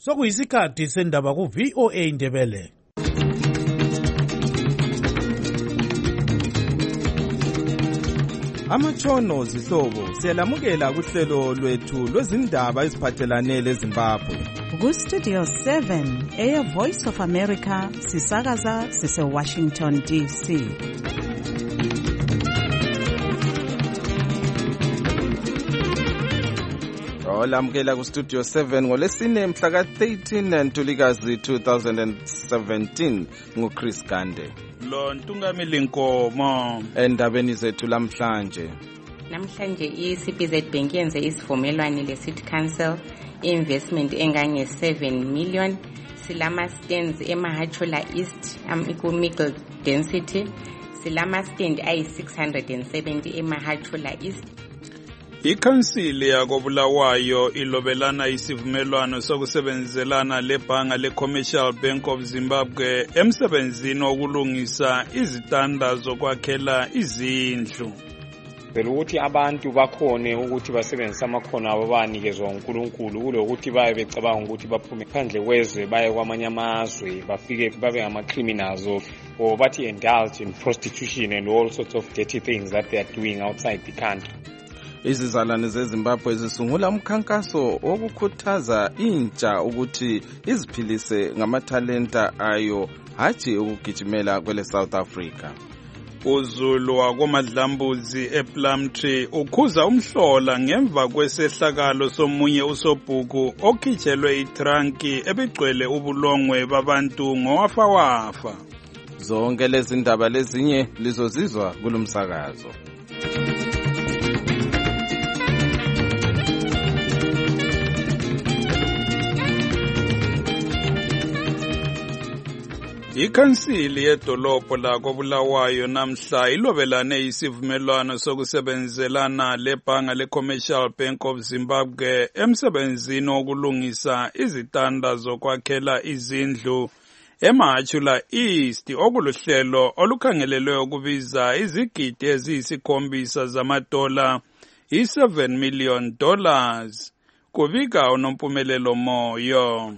Sokuyisikhathi sendaba ku VOA Indebele. Amatshono zihlobo siyalamukela kuhlelo lwethu lwezindaba eziphathelane leZimbabwe. Ku Studio 7 Air Voice of America sisakaza sise Washington DC. Olamukela ku Studio 7 ngolesine mhla ka-13 Ntulikazi 2017 nguChris Gande. Lo Ntungamili Nkomo. Endabeni zethu namhlanje iCBZ Bank yenze isivumelwano leCity Council investment engange 7 million. Silama stands eMahachula East ku-Middle Density. Silama stand ayi 670 eMahachula East. Ikhansili yakobulawayo ilobelana isivumelwano sokusebenzelana lebhanga leCommercial Bank of Zimbabwe emsebenzini wokulungisa izitanda zokwakhela izindlu. Phela ukuthi abantu bakhone ukuthi basebenzise amakhono abo banikezwa uNkulunkulu kulokuthi baye becabanga ukuthi baphume phandle kwezwe baye kwamanye amazwe bafike babe ama-criminals or bathi indulge in prostitution and all sorts of dirty things that they are doing outside the country. Izizalwane zeZimbabwe zisungula umkhankaso wokukhuthaza intsha ukuthi iziphilise ngamathalenta ayo hathi ukugijimela kwele South Africa. UZulu wakoMadlambuzi ePlumtree ukhuza umhlola ngemva kwesehlakalo somunye usobhuku okhitshelwe itranki ebigcwele ubulongwe babantu ngowafa. Zonke lezi ndaba lezinye lizozizwa kulomsakazo. Ikhansili yedolobho lakobulawayo namhla ilobelane isivumelwano sokusebenzelana lebhanga leCommercial Bank of Zimbabwe emsebenzini wokulungisa izitanda zokwakhela izindlu eMahachula East okuluhlelo olukhangelelwe ukubiza izigidi eziyisi7 zamadola i$7 million kubika uNompumelelo Moyo.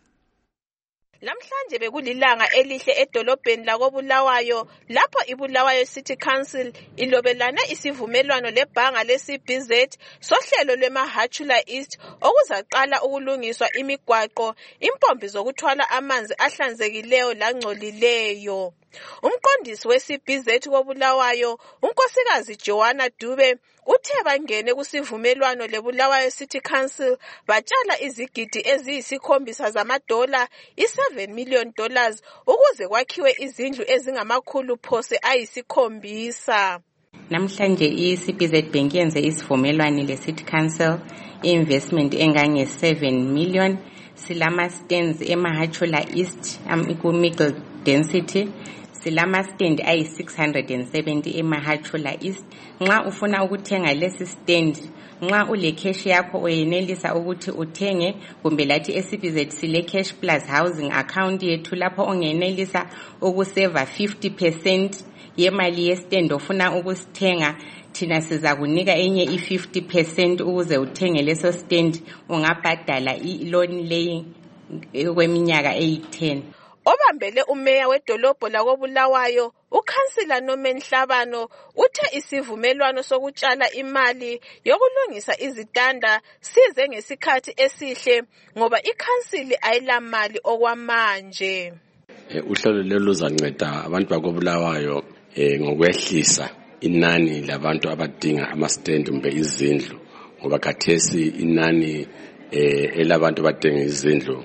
Namhlanje bekulilanga elihle edolobheni lakobulawayo lapho iBulawayo City Council ilobelane isivumelwano lebhanga leCBZ sohlelo lweMahachula East okuzaqala ukulungiswa imigwaqo, impompi zokuthwala amanzi ahlanzekileyo langcolileyo. Umqondisi weCBZ kobulawayo unkosikazi Joanna Dube uthe bangene kusivumelwano leBulawayo City Council batshala izigidi eziyisi7 zamadola i$7 million ukuze kwakhiwe izindlu ezingamakhulu phose ayi7. Namhlanje iCBZ Bank yenze isivumelwano leCity Council investment engange 7 million. Silama stands eMahachula East ku-Middle Density. Silama stand ayi 670 eMahachula East. Nxa ufuna ukuthenga lesi stand, nxa ule cash yakho uyenelisa ukuthi uthenge, kumbe lathi eCBZ sile cash plus housing account yethu lapho ongenelisa ukuseva 50% yemali yestand ofuna ukusithenga. Thina siza kunika enye i50% ukuze uthenge leso stand. Ungabhadala i-loan leyi kweminyaka eyi10. Obambele umeya wedolobho lakobulawayo uKhansila Norman Hlabano uthe isivumelwano sokutshala imali yokulungisa izitanda size ngesikhathi esihle ngoba ikhansili ayilamali okwamanje. Uhlelo lelo luzanceda abantu bakobulawayo ngokwehlisa inani labantu abadinga ama-stand kumbe izindlu ngoba khathesi inani elabantu abadinga izindlu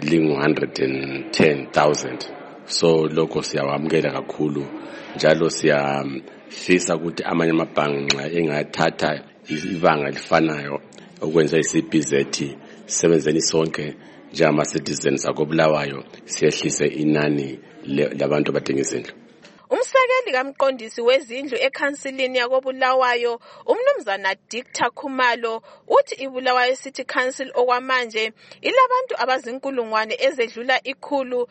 lingu-110,000. So lokho siyawamukela kakhulu njalo siyafisa ukuthi amanye amabhanga engathatha ibanga elifanayo okwenza iCBZ sisebenzeni sonke njengama-citizens akobulawayo siyehlise inani labantu abadinga izindlu. Umsekeli kamqondisi wezindlu ekhansilini yakobulawayo umnumzana Dr. Khumalo uthi iBulawayo City Council okwamanje ilabantu abazinkulungwane ezedlula ikhulu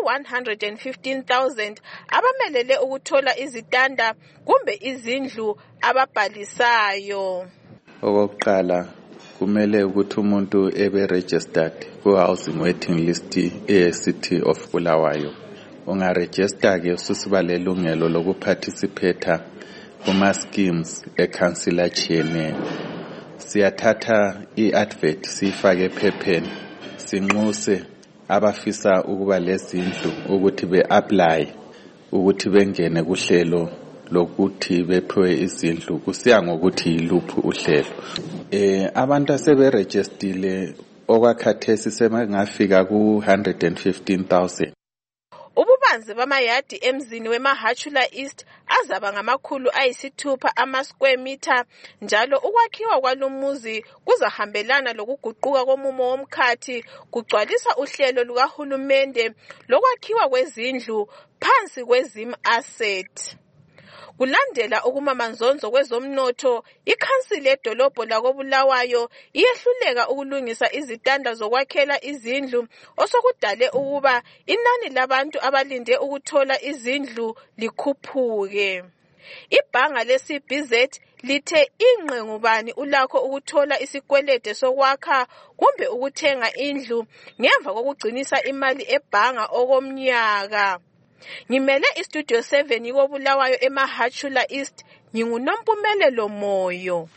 i115,000 abamelele ukuthola izitanda kumbe izindlu ababhalisayo. Okokuqala kumele ukuthi umuntu ebe registered ku housing waiting list eCity of Bulawayo. Ungaregister ke ususiba lelungelo lokuparticipate kuma schemes eCouncil chairman. Siyathatha iadvert sifake ephepheni sinxuse abafisa ukuba lezindlu ukuthi beapply ukuthi bengene kuhlelo lokuthi bephiwe izindlu kusiya ngokuthi yiluphi uhlelo. Abantu aseberegistile okwakhathesi semangafika ku 115,000. Ububanzi bamayadi emzini weMahachula East azaba ngamakhulu ayisithupha ama-square meter, njalo ukwakhiwa kwalumuzi kuzahambelana lokuguquka komumo womkhathi kugcwalisa uhlelo lukahulumende lokwakhiwa kwezindlu phansi kwezim asset. Kulandela ukumamanzonzo kwezomnotho, ikhansili yedolobho lakoBulawayo iyehluleka ukulungisa izitanda zokwakhela izindlu osokudale ukuba inani labantu abalinde ukuthola izindlu likhuphuke. Ibhanga leCBZ lithe ingqe ngubani ulakho ukuthola isikwelede sokwakha kumbe ukuthenga indlu ngemva kokugcinisa imali ebhanga okomnyaka. Ngimele iStudio 7 yikoBulawayo eMahachula East, nginguNompumelelo Moyo.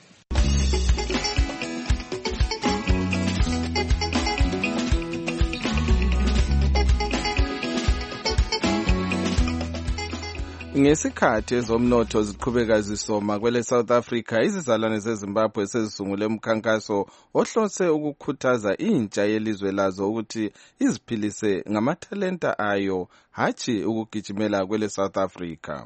Ngesikhathi ezomnotho ziqhubeka zisoma kwele South Africa, izizalwane zeZimbabwe sezisungule umkhankaso ohlose ukukhuthaza intsha yelizwe lazo ukuthi iziphilise ngamathalenta ayo, hatshi ukugijimela kwele South Africa.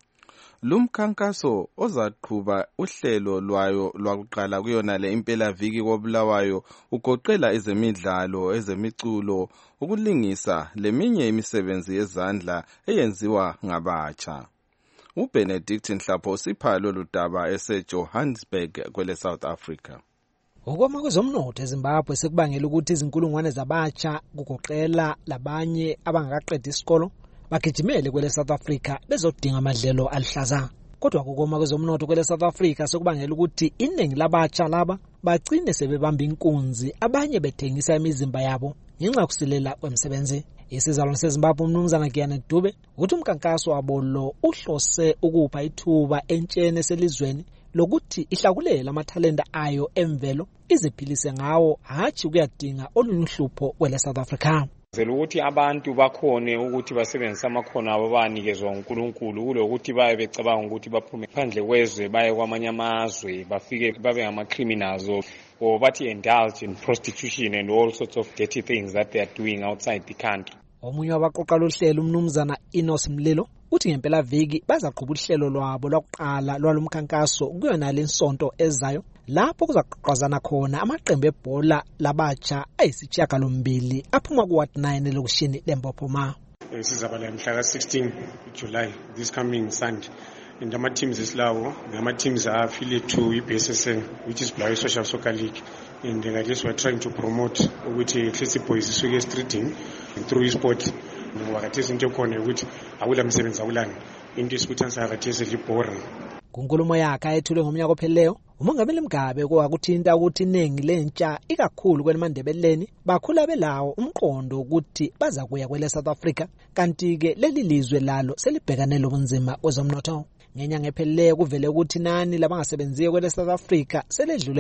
Lumkhankaso ozaqhuba uhlelo lwayo lwakuqala kuyona le impelaviki koBulawayo ugoqela ezemidlalo, ezemiculo, ukulingisa leminye imisebenzi yezandla eyenziwa ngabatsha. uBenedict Nhlapho usipha lolu daba eseJohannesburg kwele South Africa. Ukoma kwezomnotho eZimbabwe sekubangela ukuthi izinkulungwane zabatsha kugoqela labanye abangakaqedi isikolo bagijimele kwele South Africa bezodinga amadlelo alihlaza. Kodwa ukoma kwezomnotho kwele South Africa sekubangela ukuthi iningi labatsha laba bagcine sebebamba inkunzi, abanye bethengisa imizimba yabo ngenxa yokusilela kwemisebenzi. Isizalwane seZimbabwe uMnumzana Giyane Dube uthi umkhankaso wabo lo uhlose ukupha ithuba entshene selizweni lokuthi ihlakulela amathalenta ayo emvelo iziphilise ngawo, hatshi kuyadinga olunhlupho kwele South Africa. Ukuthi abantu bakhone ukuthi basebenzise amakhono abo banikezwa uNkulunkulu kulokuthi baye becabanga ukuthi baphume phandle kwezwe baye kwamanye amazwe bafike babe ngama-criminals or bathi indulge in prostitution and all sorts of dirty things that they are doing outside the country. Omunye wabaqoqa lohlelo uMnumzana Enos Mlilo uthi ngempela viki bazaqhuba uhlelo lwabo lokuqala lwalomkhankaso kuyona lensonto ezayo lapho kuzaqoqazana khona amaqembu ebhola labatsha ayisishiyagalombili aphuma kuWard 9 lokushini leMpophoma. Sizaba la mhla ka-16 July this coming Sunday. And the teams esilawo, the teams are affiliated to BSSN, which is Bulawayo Social Soccer League. And I guess we're trying to promote which Classy Boys is streeting through sport. Wakatesi into khona ukuthi awula msebenzi awulani into esikuthanda akatesi libora. Kunkulumo yakhe ayethule ngomnyaka opheleyo, uMongameli Mugabe kwakuthinta ukuthi iningi lentsha ikakhulu kweMandebeleni bakhula belawo umqondo ukuthi baza kuya kwele South Africa, kanti ke leli lizwe lalo selibhekane lobunzima kwezomnotho. Ngenyanga epheleyo kuvele ukuthi nani labangasebenziyo kwele South Africa seledlule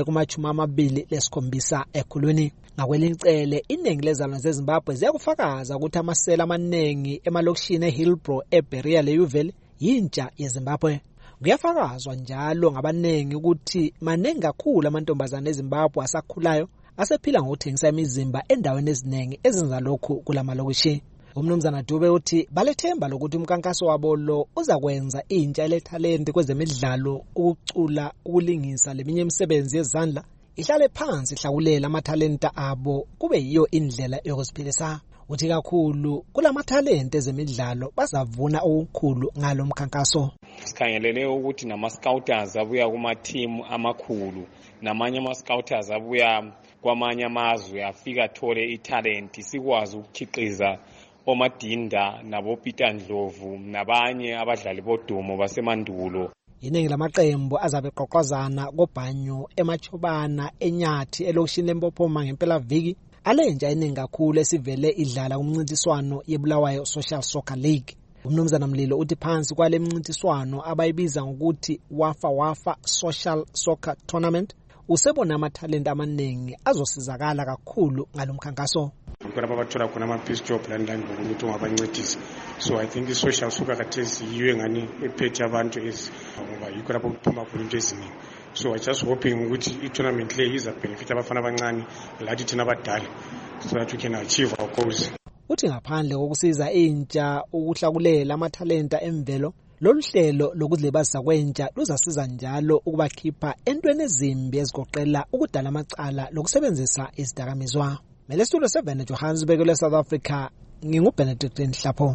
kuma-27 ekhulwini. Ngakwelinqele iningi lezalwane zeZimbabwe ziyakufakaza ukuthi amasela amaningi emalokishini eHillbrow, eBeria leYuville yintsha yeZimbabwe. Kuyafakazwa njalo ngabaningi ukuthi maningi kakhulu amantombazane eZimbabwe asakhulayo asephila ngokuthengisa imizimba endaweni eziningi ezenza lokhu kulamalokishi. uMnumzana Dube uthi balethemba lokuthi umkhankaso wabo lo uzakwenza intsha elethalente kwezemidlalo, ukucula, ukulingisa leminye imisebenzi yezandla ihlale phansi ihlakulela amathalenta abo kube yiyo indlela yokuziphilisa. Uthi kakhulu kulamathalente ezemidlalo bazavuna okukhulu ngalo mkhankaso. Sikhangelele ukuthi nama-scouters abuya kuma-team amakhulu namanye ama-scouters abuya kwamanye amazwe afika athole italent, sikwazi ukukhiqiza oMadinda nabo Peter Ndlovu nabanye abadlali bodumo basemandulo Iningi lamaqembu azabe qoqozana kobhanyo eMachobana eNyathi elokishini leMpophoma ngempela viki alenja iningi kakhulu esivele idlala kumncintiswano yeBulawayo Social Soccer League. Umnumzana Mlilo uthi phansi kwale mncintiswano abayibiza ngokuthi Wafa Social Soccer Tournament usebona amathalenta amaningi azosizakala kakhulu ngalomkhankaso. Ukora babathola khona ama-peace job landani ngokuthi ungabancedisa. So I think i-social soccer kathesi yiyo engani ephethe abantu ngoba yikho lapho kuphuma khona into eziningi. So I just hoping ukuthi i-tournament le iza benefit abafana abancane lathi thina abadala so that we can achieve our goals. Uthi ngaphandle kokusiza intsha ukuhlakulela amathalenta emvelo, lolu hlelo lokuzilibazisa kwentsha luzasiza njalo ukubakhipha entweni ezimbi ezigoqela ukudala amacala lokusebenzisa izidakamizwa. Melesitulo 7 Johannesburg le South Africa, nginguBenedict Nhlapho.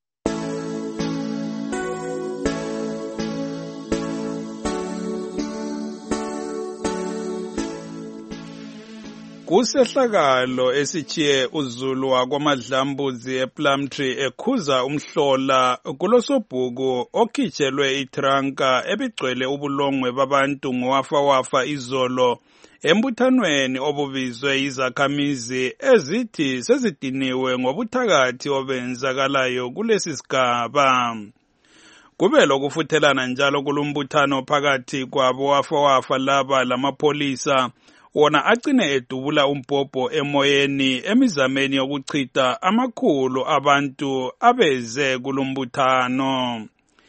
Kusehlakalo esichiye uZulu wakwaMadlambuzi ePlumtree ekhuza umhlola kulosobhuku okhitshelwe itranka ebigcwele ubulongwe babantu ngowafa izolo embuthanweni obubizwe izakhamizi ezithi sezidiniwe ngobuthakathi obenzakalayo kulesi sigaba. Kube lokufuthelana njalo kulumbuthano phakathi kwabo wafa laba lamapolisa wona agcine edubula umbhobho emoyeni emizameni yokuchitha amakhulu abantu abeze kulumbuthano.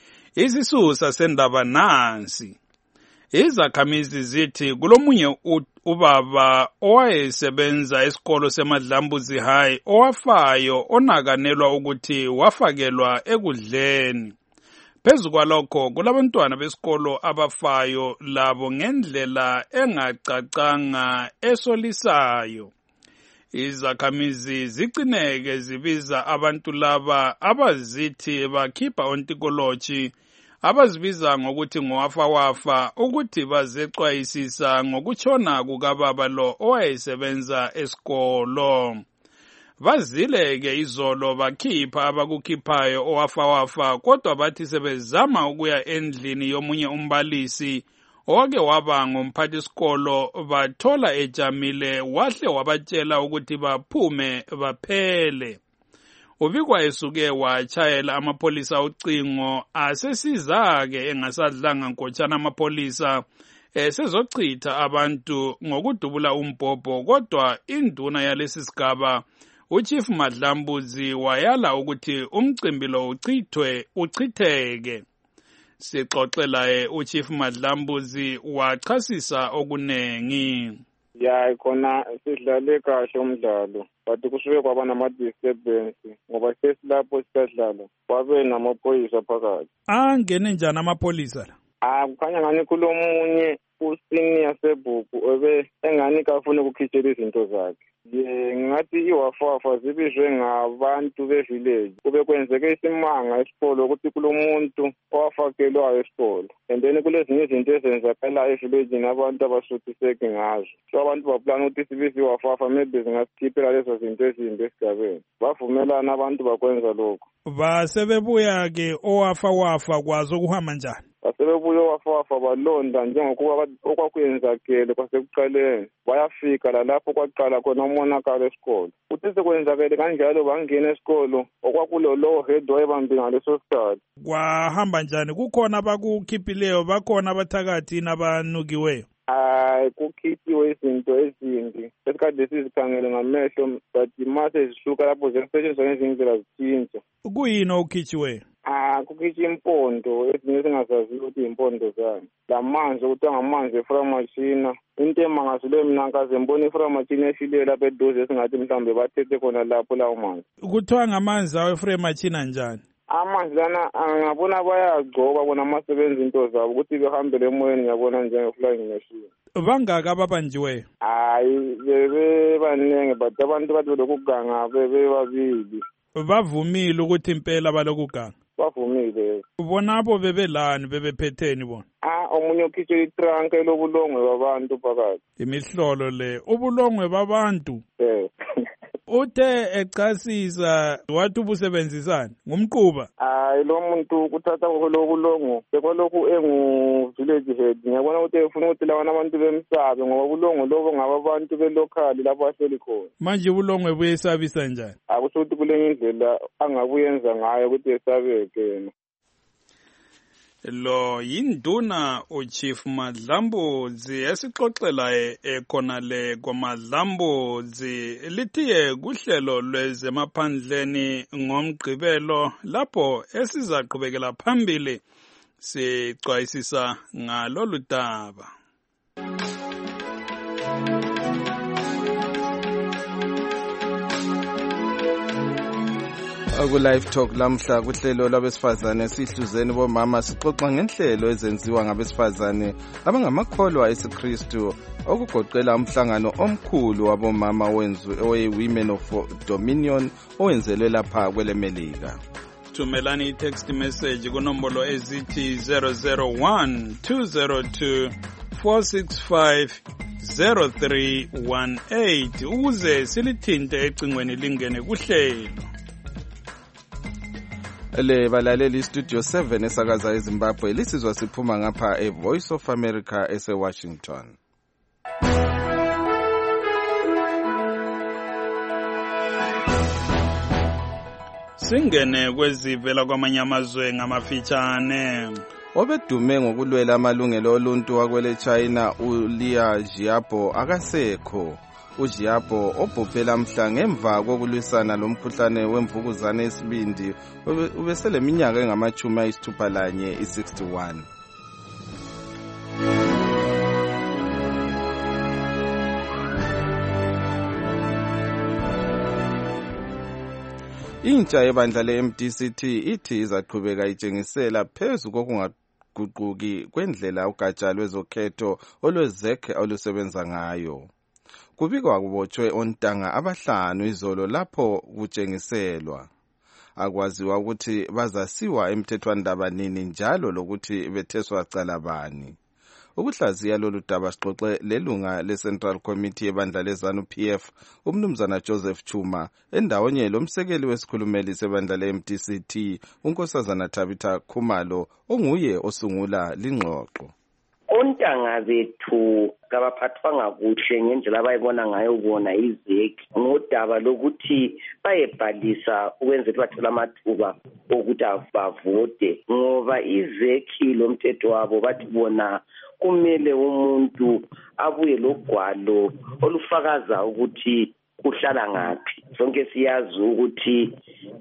Isisusa sendaba nansi. Izakhamizi zithi kulomunye ubaba owayesebenza esikolo seMadlambuzi High owafayo onakanelwa ukuthi wafakelwa ekudleni. Phezu kwalokho kulabantwana besikolo abafayo labo ngendlela engacacanga esolisayo. Izakhamizi zicineke zibiza abantu laba abazithi bakhipha ontikoloji abazibiza ngokuthi ngowafa ukuthi bazexwayisisa ngokutshona kukababa lo owayesebenza esikolo. Bazile-ke izolo bakhipha abakukhiphayo owafa kodwa bathi sebezama ukuya endlini yomunye umbalisi owake waba ngumphathisikolo bathola ejamile wahle wabatshela ukuthi baphume baphele. Ubikwa esuke wachayela amapolisa ucingo asesiza-ke engasadlanga nkotshana amapolisa sezochitha abantu ngokudubula umbhobho kodwa induna yalesi sigaba uChief Madlambuzi wayala ukuthi umcimbi lo uchitheke. Sixoxelaye uChief Madlambuzi wachasisa okunengi. Ya khona sidlale kahle umdlalo but kusuke kwaba nama-disturbance ngoba sesilapho sisadlala kwabe namaphoyisa phakathi. Angene njani amapholisa la? Kukhanya ngani kulomunye usenior sebhuku ebe engani kafuna ukukhitshela izinto zakhe. Ngathi iwafa zibizwe ngabantu bevillage kube kwenzeke isimanga esikolo ukuthi kulomuntu owafakelwayo esikolo and then kulezinye izinto ezenzakalayo evillage nabantu abasuthiseke ngazo. So abantu baplana ukuthi sibize iwafa maybe zingasikhiphela lezo zinto ezimbi esigabeni. Bavumelana abantu bakwenza lokho. Basebebuya-ke owafa kwazo ukuhamba njani? Basebebuya owafa balonda njengokuba okwakuyenzakele kwasekuqaleni bayafika lapho kwaqala khona umonakalo esikolo. Uthi sekwenzakele kanjalo bangena esikolo okwakulolo head wayebambi ngaleso sikhathi. Kwahamba njani? Kukhona abakukhiphileyo, bakhona abathakathi nabanukiweyo? Kukhiphiwe izinto ezimbi esikade sizikhangele ngamehlo but mase zisuka lapho ziyasetshenziswa ngezinye indlela zitshintsha. Kuyini okukhitshiweyo? Kukhitsha impondo ezinye singazazi ukuthi impondo zani. Lamanzi ukuthi ngamanzi eframachina into emangazile mina nkaze mbona iframachina efile lapha eduze singathi mhlambe bathethe khona lapho lawo manzi. Kuthiwa ngamanzi aweframachina njani? Amanzi lana ngabona bayagcoba bona amasebenzi into zabo ukuthi behambele emoyeni ngiyabona njenge-flying machine. Bangaki ababanjiweyo? Bebe baningi but abantu bathi lokuganga bebe babili. Bavumile ukuthi impela balokuganga? Bavumile. Bonabo bebelani bebephetheni bona? Omunye ukhitshe itranka elobulongwe babantu phakathi. Imihlolo le ubulongwe babantu? Uthe echasisa wathi ubusebenzisana ngumquba. Hayi lo muntu kuthatha ngokulongo sekolokhu engu-village head ngiyabona ukuthi efuna ukuthi lawana abantu bemsabe ngoba bulongo lobo ngababantu belokhali lapho ahleli khona. Manje ubulongwe buyesabisa njani? Akusho ukuthi kulenye indlela angabuyenza ngayo ukuthi esabeke yena. Lo yinduna uChief Madlambuzi esixoxela ekhonale kwaMadlambuzi lithiye kuhlelo lwezemaphandleni ngomgqibelo lapho esizaqhubekela phambili sicwayisisa ngalolu daba. Ku-Live Talk lamhla kuhlelo lwabesifazane sihluzeni bomama sixoxa ngenhlelo ezenziwa ngabesifazane abangamakholwa esiKristu okugoqela umhlangano omkhulu wabomama owe-Women of Dominion owenzelwe lapha kwelemelika. Thumelani i-text message kunombolo ezithi 001-202-465-0318 ukuze silithinte ecingweni lingene kuhlelo. Le balaleli Studio 7 esakaza eZimbabwe lisizwa siphuma ngapha eVoice of America ese-Washington. Singene kwezivela kwamanye amazwe ngamafitshane. Obedume ngokulwela amalungelo oluntu wakwele China uLia Xiaobo akasekho. uJiapo obhubhela mhla ngemva kokulwisana lomkhuhlane wemvukuzane yesibindi ubeseleminyaka engamachumi ayisithupha lanye i-61. Intsha yebandla le-MDCT ithi izaqhubeka itshengisela phezu kokungaguquki kwendlela ugatsha lwezokhetho olwezek olusebenza ngayo. Kubikwa kubotshwe ontanga abahlanu izolo lapho kutshengiselwa. Akwaziwa ukuthi bazasiwa emthethwandaba nini njalo lokuthi betheswa cala bani. Ukuhlaziya lolu daba sixoxe lelunga le-Central Committee yebandla leZANU-PF umnumzana Joseph Chuma endawonye lomsekeli wesikhulumeli sebandla le-MDCT unkosazana Tabitha Khumalo onguye osungula lingxoxo. Ontanga bethu kabaphathwanga kuhle ngendlela abayibona ngayo bona izeki ngodaba lokuthi bayebhalisa ukwenzela bathola amathuba okuthi bavote ngoba izeki lomthetho wabo bathi bona kumele umuntu abuye logwalo olufakaza ukuthi uhlala ngaphi. Sonke siyazi ukuthi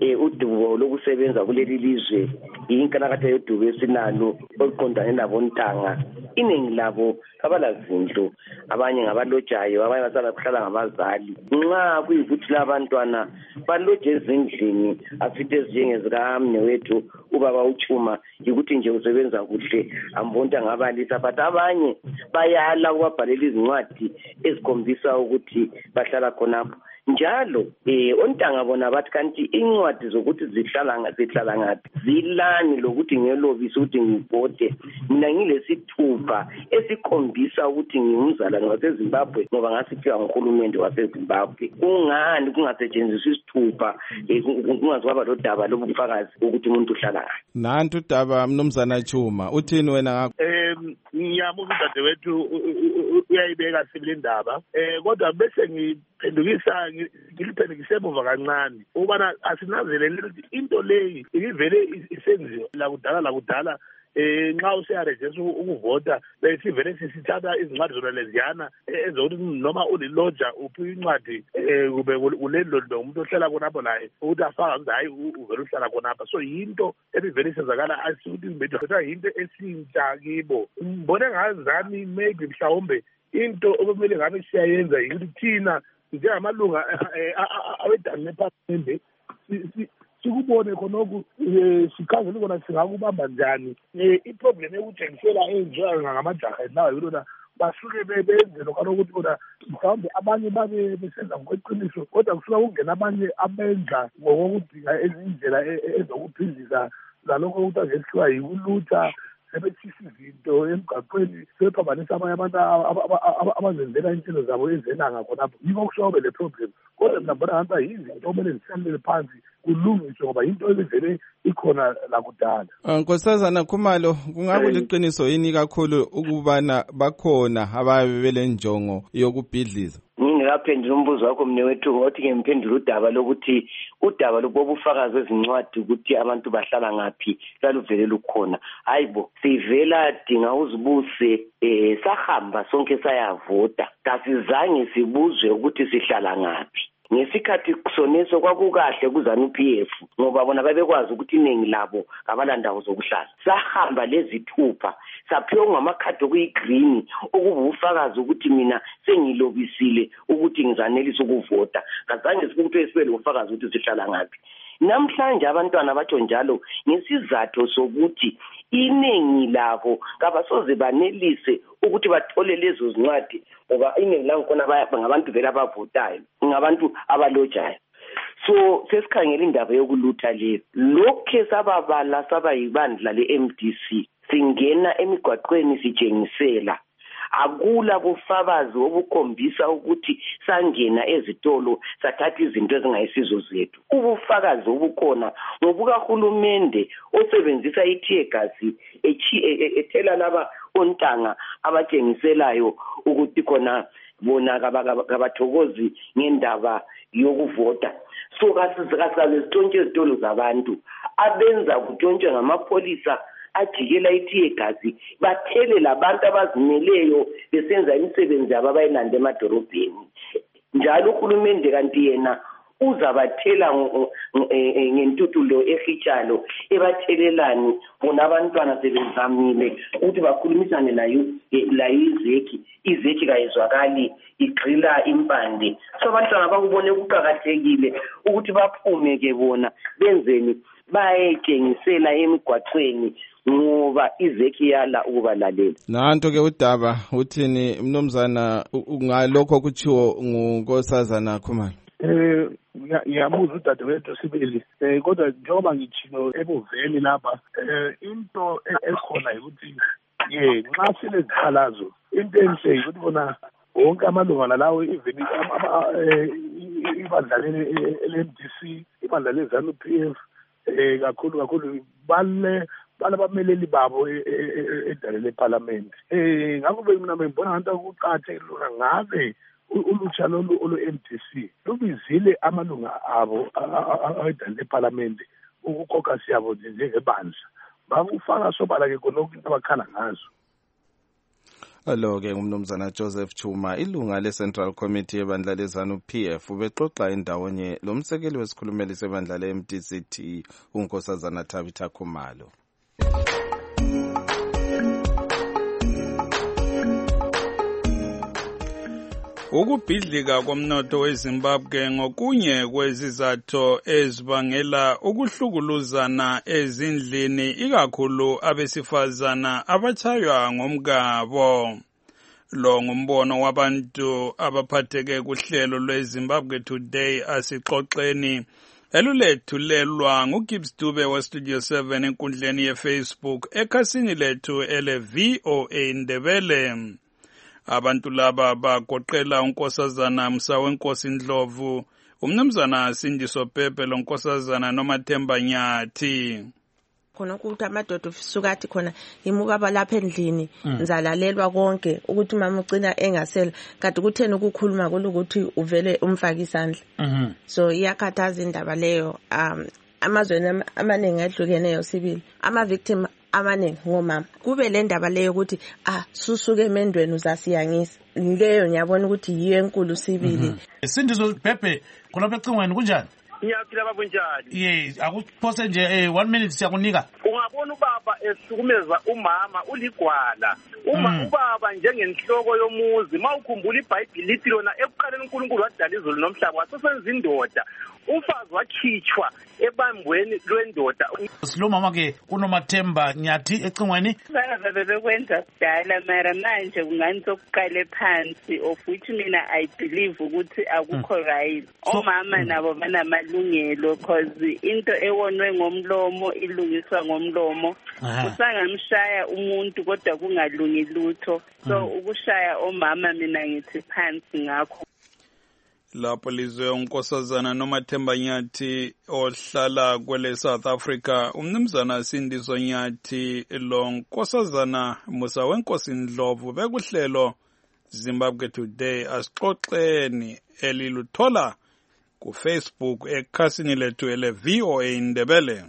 udubo lokusebenza kuleli lizwe inkalakatha yodubo esinalo oluqondane labontanga. Iningi labo abalazindlu, abanye ngabalojayo, abanye basala kuhlala ngabazali. Nxa kuyikuthi labantwana baloje ezindlini afite ezinjengezikaMne wethu ubaba uChuma yikuthi nje usebenza kuhle ambonta ngabalisa, but abanye bayala ukubabhalela izincwadi ezikhombisa ukuthi bahlala khonapho. Njalo ontanga bona bathi kanti incwadi zokuthi zihlala ngaphi zilani lokuthi ngelobisi ukuthi ngivote. Mina ngilesithupha esikhombisa ukuthi ngingumzalwane waseZimbabwe ngoba ngasiphiwa nguhulumende waseZimbabwe. Kungani kungasetshenziswa isithupha kungazikwaba lodaba lobufakazi ukuthi umuntu uhlala ngaphi? Nantu udaba mnumzana Chuma uthini wena? Ngiyabonga dadewethu uyayibeka sibile indaba kodwa bese ngiphendukisa ngiliphendukise emuva kancane ukubana asinazelele ukuthi into leyi ivele isenziwa lakudala nxa useyarejisa ukuvota besivele sisithatha izincwadi zona leziyana ezokuthi noma uliloja uphiwa incwadi kube kulelo umuntu ohlala khonapho laye ukuthi afaka ukuthi hayi uvele uhlala khonapha. So yinto ebivele isenzakala asikuthi bethu yinto esintsha kibo. Ngibone ngazami maybe mhlawumbe into okumele ngabe siyayenza yikuthi thina njengamalunga awedani lephalamende sikubone khonokho sikhangele kona singakubamba njani iproblem yokutshengisela enziwa ngamajaha lawa yilona basuke benze lokho ukuthi bona mhlawumbe abanye babe besenza ngokweqiniso kodwa kusuka kungena abanye abenza ngokudinga izindlela ezokuphindisa lalokho ukuthi azesiwa yikulutha sebethisa izinto emgaqweni sebephambanisa abanye abantu abazenzela impilo zabo ezelanga khonapho yiko kushobe le problem kodwa mina mbona ngathi yizinto okumele zihlalele phansi kulungiswe ngoba into ebevele ikhona lakudala. Nkosazana Khumalo, kungabe liqiniso yini kakhulu ukubana bakhona ababele njongo yokubhidliza? Ngingaphendula umbuzo wakho mnewethu ngokuthi ngemphendula udaba lokuthi udaba lobufakazi ezincwadi ukuthi abantu bahlala ngaphi laluvele lukhona. Hayibo, sivela dinga uzibuse sahamba sonke sayavota. Kasizange sibuzwe ukuthi sihlala ngaphi. Ngesikhathi kusoneso kwakukahle kuZANU-PF ngoba bona babekwazi ukuthi iningi labo abalandawo zokuhlala. Sahamba lezithupha saphiwa ngamakhadi okuyigreen okubufakazi ukuthi mina sengilobisile ukuthi ngizanelisa ukuvota. Kazange sikuphe sibele ufakazi ukuthi sihlala ngaphi. Namhlanje abantwana batsho njalo ngesizathu sokuthi iningi labo kabasoze banelise ukuthi bathole lezo zincwadi ngoba iningi langkhona ngabantu vele abavotayo ngabantu abalojayo. So sesikhangela indaba yokulutha leyo lokho sababala sabayibandla le-MDC singena emigwaqweni sitshengisela akula bufakazi obukhombisa ukuthi sangena ezitolo sathatha izinto ezingayisizo zethu. Ubufakazi obukhona ngobukahulumende osebenzisa ithiyagazi ethela laba ontanga abatshengiselayo ukuthi khona bona kabathokozi ngendaba yokuvota. So kasikaze sitshontshe izitolo zabantu abenza kutshontshe ngamapholisa ajikela ithiyagazi bathele labantu abazimeleyo besenza imisebenzi yabo abayilanda emadorobheni. Njalo uhulumende kanti yena uzabathela ngentutulo ehitshalo ebathelelani bona abantwana sebezamile ukuthi bakhulumisane layo izeki kayizwakali igqila impande. So abantwana bakubone kuqakathekile ukuthi baphume ke bona benzeni bayetshengisela emigwaqweni ngoba izeki yala ukubalalela. Nanto ke udaba uthini mnumzana ngalokho kutshiwo ngunkosazana Khumalo? Ngiyamuzwa udadewethu Sibili kodwa njengoba ngitshilo ebuveni lapha into ekhona ukuthi nxa silezikhalazo into enhle ukuthi bona wonke amalunga lawo even ibandla le-MDC ibandla le-ZANU-PF kakhulu balabameleli babo edale lephalamende. Ngakho mina ngibona ngathi ukuqathekile lona ngabe ulutsha olu-MDC lubizile amalunga abo edale lephalamende ukukhokha siyabo njengebandla bakufaka sobala ke khonokho into abakhala ngazo. Alo-ke ngumnumzana Joseph Chuma, ilunga le-Central Committee yebandla le-ZANU-PF ubexoxa endawonye lomsekeli wesikhulumeli sebandla le-MDC unkosazana Tabitha Khumalo. Ukubhidlika komnotho weZimbabwe ngokunye kwezizathu ezibangela ukuhlukuluzana ezindlini ikakhulu abesifazana abatshaywa ngomkabo. Lo ngumbono wabantu abaphatheke kuhlelo lweZimbabwe Today asixoxeni elulethulelwa nguGibbs Dube weStudio 7 enkundleni yeFacebook ekhasini lethu ele-VOA Ndebele. Abantu laba bagoqela unkosazana Msawenkosi Ndlovu, umnumzana Sindiso Pepe lonkosazana Nomathemba Nyathi. Khona ukuthi amadoda ufisuka athi khona imuka balapha endlini ngizalalelwa konke ukuthi mama ugcina engasela kanti kutheni ukukhuluma ukuthi uvele umfaka isandla. So iyakhathaza indaba leyo. Amazweni amaningi adlukeneyo Sibili ama victim amaningi ngomama kube le ndaba leyo ukuthi susuke emendweni uzasiyangisa leyo ngiyabona ukuthi yiyo enkulu Sibili. Sindiso Pepe khona becingweni kunjani? Ngiyaphila baba njani? Akuphose nje 1 minute siyakunika. Ungabona ubaba esukumeza umama uligwala. Ubaba njengenhloko yomuzi mawukhumbula iBhayibheli lithi lona ekuqaleni uNkulunkulu wadala izulu nomhlaba wasesenza indoda. umfazi wakhitshwa ebambweni lwendoda. Silo mama-ke uNomathemba Nyathi ecingweni. Bekwenza kudala mara manje kungani sokuqale phansi of which mina I believe ukuthi akukho right. Omama nabo banamalungelo because into ewonwe ngomlomo ilungiswa ngomlomo. Usangamshaya umuntu kodwa kungalungi lutho. So ukushaya omama mina ngithi phansi ngakho. Lapho lizwe unkosazana Nomathemba Nyathi ohlala kwele South Africa, umnumzana Sindiso Nyathi lo nkosazana Musa wenkosi Ndlovu bekuhlelo Zimbabwe Today asixoxeni eliluthola ku Facebook ekhasini lethu ele VOA Indebele.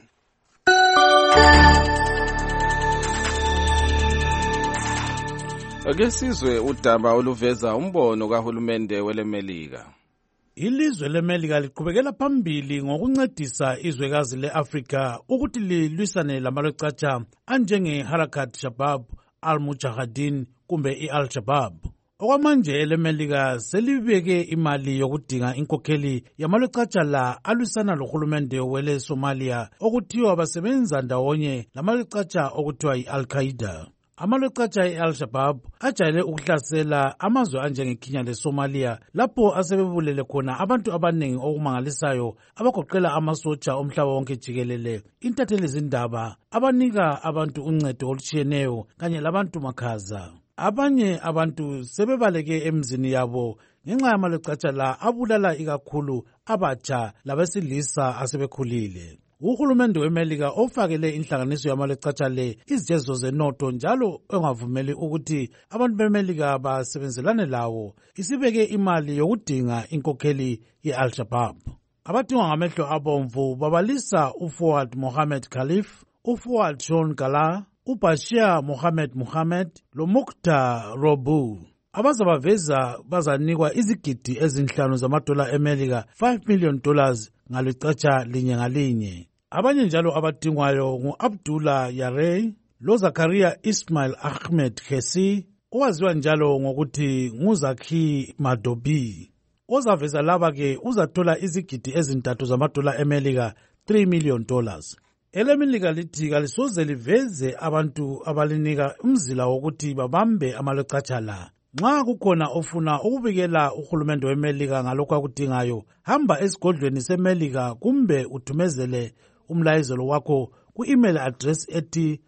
Ake sizwe udaba oluveza umbono kahulumende welemelika. Ilizwe leMelika liqhubekela phambili ngokuncedisa izwekazi leAfrika ukuthi lilwisane lamalwecatsha anjenge Harakat Shabab al-Mujahideen kumbe i-Al-Shabaab. Okwamanje eleMelika selibeke imali yokudinga inkokheli yamalwecatsha la alwisana lohulumende wele Somalia okuthiwa basebenza ndawonye lamalwecatsha okuthiwa i-Al-Qaeda. Amalwecatsha e-Al-Shabaab ajayele ukuhlasela amazwe anjengekhinya leSomalia lapho asebebulele khona abantu abaningi okumangalisayo abagoqela amasotsha omhlaba wonke jikelele, intatheli zindaba, abanika abantu uncedo olutshiyeneyo kanye labantu makhaza. Abanye abantu sebebaleke emzini yabo ngenxa yamalwecatsha la abulala ikakhulu abatsha labesilisa asebekhulile. Uhulumende weMelika ofakele inhlanganiso yamalwecatsha le izijezo zenotho njalo engavumeli ukuthi abantu beMelika basebenzelane lawo isibeke imali yokudinga inkokheli ye-Al-Shabaab. Abadingwa ngamehlo abomvu babalisa uFuad Mohammed Khalif, uFuad John Gala, uBashir Mohammed lo Mukhtar Robu. Abazabaveza bazanikwa izigidi ezinhlanu zamadola eMelika, $5 million ngalwecatsha linye ngalinye. Abanye njalo abadingwayo ngu-Abdullah Yarey, lo Zakaria Ismail Ahmed Khesi, owaziwa njalo ngokuthi nguZaki Madobi. Ozaveza laba-ke uzathola izigidi ezintathu zamadola eMelika, $3 million. Elemelika lithi kalisoze liveze abantu abalinika umzila wokuthi babambe amalwecatsha la. Nxa kukhona ofuna ukubikela uhulumende weMelika ngalokho akudingayo, hamba esigodlweni seMelika kumbe uthumezele umlayezelo wakho ku-email address ethi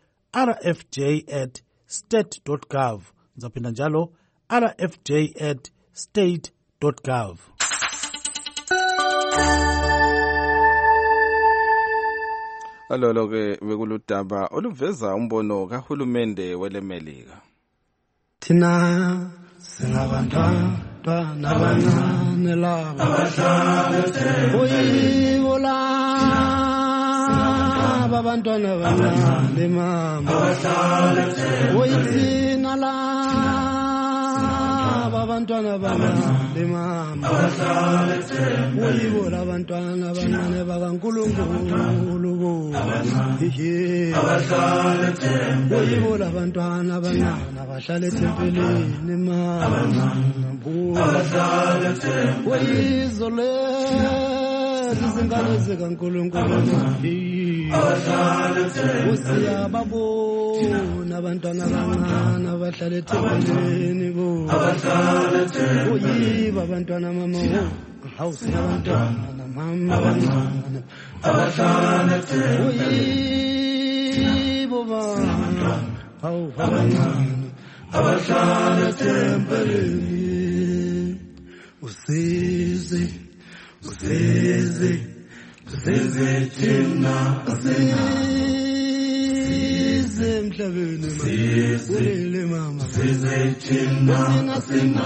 rfj@state.gov. Ngizaphinda njalo rfj@state.gov. Alolo-ke bekuludaba oluveza umbono kahulumende welemelika. Thina singabantwana abancane laba oyibola abantwana abancane mama oyithina laba abantwana abancane mama oyibola abantwana abancane bakaNkulunkulu oyibola abantwana abancane abahlala ethempelini mama oyizole izingane zikaNkulunkulu usiyababona abantwana abancane abahlala ethempelini oyiba abantwana mama awusiyabantwana mama abancane oyibo bana awufanana abahlala ethempelini usize thina usize emhlabeni ulele mama thina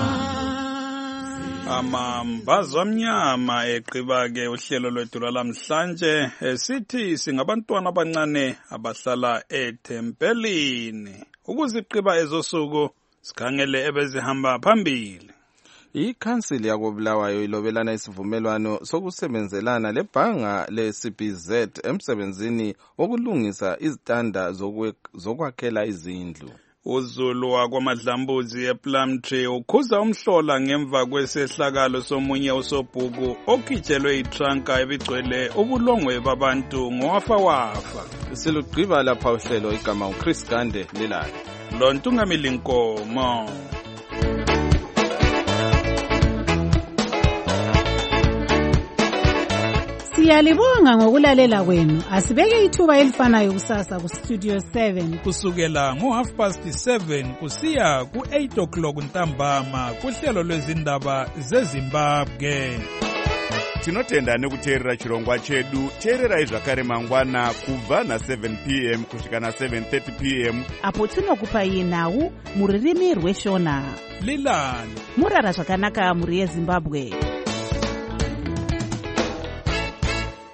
amambazo amnyama eqiba-ke uhlelo lwethu lwalamhlanje sithi singabantwana abancane abahlala ethempelini. Ukuziqiba ezosuku sikhangele ebezihamba phambili. Ikhansili yakoBulawayo ilobelana isivumelwano sokusebenzelana lebhanga le-CBZ emsebenzini wokulungisa izitanda zokwakhela izindlu. uZulu wakwaMadlambuzi ePlumtree ukhuza umhlola ngemva kwesehlakalo somunye usobhuku okhitshelwe itranka ebigcwele ubulongwe babantu ngowafa. Silugqiba lapha uhlelo igama uChris Gande lilayo. Lontungamili Nkomo. Siyalibonga ngokulalela kwenu. Asibeke ithuba elifanayo kusasa ku Studio 7 kusukela ngo7:30 kusiya ku8:00 ntambama kuhlelo lwezindaba zeZimbabwe. Tinotenda nekuteerera chirongwa chedu. Teererai zvakare mangwana kubva na7 p.m. kusvika na7:30 p.m. apo tinokupai nhau muririmi rweshona. Lilani murara zvakanaka muri yeZimbabwe.